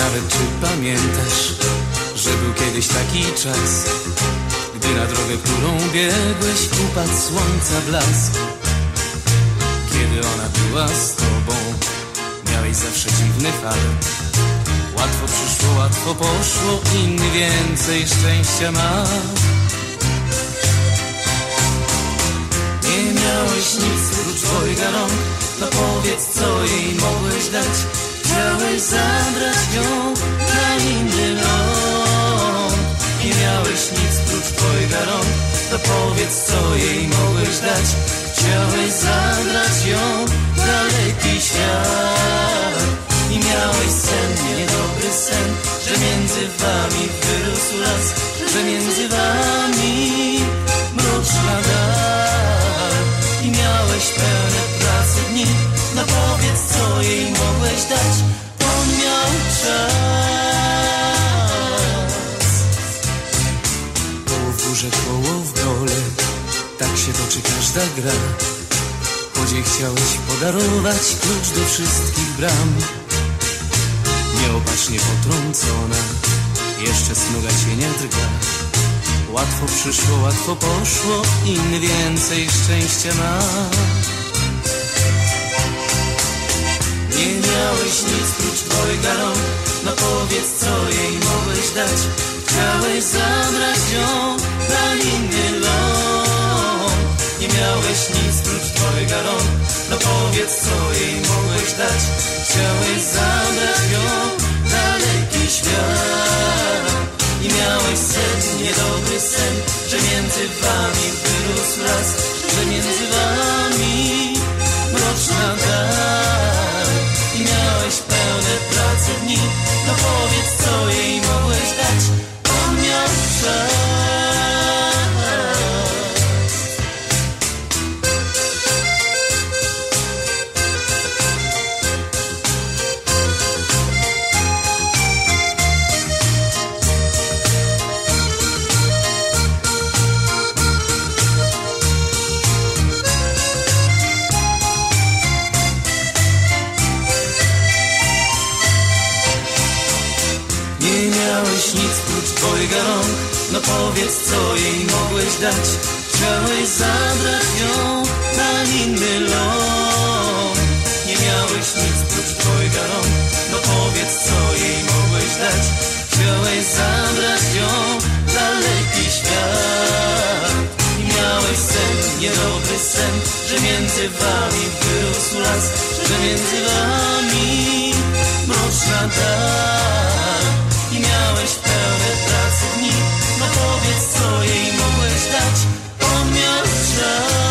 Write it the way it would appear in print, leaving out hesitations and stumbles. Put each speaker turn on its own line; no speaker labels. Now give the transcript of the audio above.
nawet czy pamiętasz, że był kiedyś taki czas, gdy na drogę, którą biegłeś, upadł słońca blask. Kiedy ona była z tobą, miałeś zawsze dziwny fart. Łatwo przyszło, łatwo poszło, inny więcej szczęścia ma. Nie miałeś nic prócz dwojga rąk, no powiedz, co jej mogłeś dać. Chciałeś zabrać ją na inny ląd. Nie miałeś nic prócz dwojga rąk, to powiedz, co jej mogłeś dać. Chciałeś zabrać ją w daleki świat. I miałeś sen, niedobry sen, że między wami wyrósł las, że między wami mroczna dal. I miałeś pełne pracy dni, no powiedz, co jej mogłeś dać. On miał czas. Koło w górze, koło w dole, tak się toczy każda gra. Choć jej chciałeś podarować klucz do wszystkich bram. Nieopatrznie potrącona, jeszcze snuga cię nie drga. Łatwo przyszło, łatwo poszło, inny więcej szczęścia ma. Nie miałeś nic prócz dwojga rąk, no powiedz, co jej mogłeś dać. Chciałeś zabrać ją na inny ląd. Nie miałeś nic prócz dwojga rąk, no powiedz, co jej mogłeś dać. Chciałeś zabrać ją w daleki świat. I miałeś sen, niedobry sen, że między wami wyrósł las, że między wami mroczna dal. I miałeś pełne pracy dni, no powiedz, co jej mogłeś dać. On miał czas. Nic prócz dwojga rąk, no powiedz, co jej mogłeś dać. Chciałeś zabrać ją na inny ląd. Nie miałeś nic prócz dwojga rąk, no powiedz, co jej mogłeś dać. Chciałeś zabrać ją w daleki świat. I miałeś sen, niedobry sen, że między wami wyrósł las, że między wami mroczna dal. I miałeś pełne pracy dni, no powiedz, co jej mogłeś dać. On miał czas.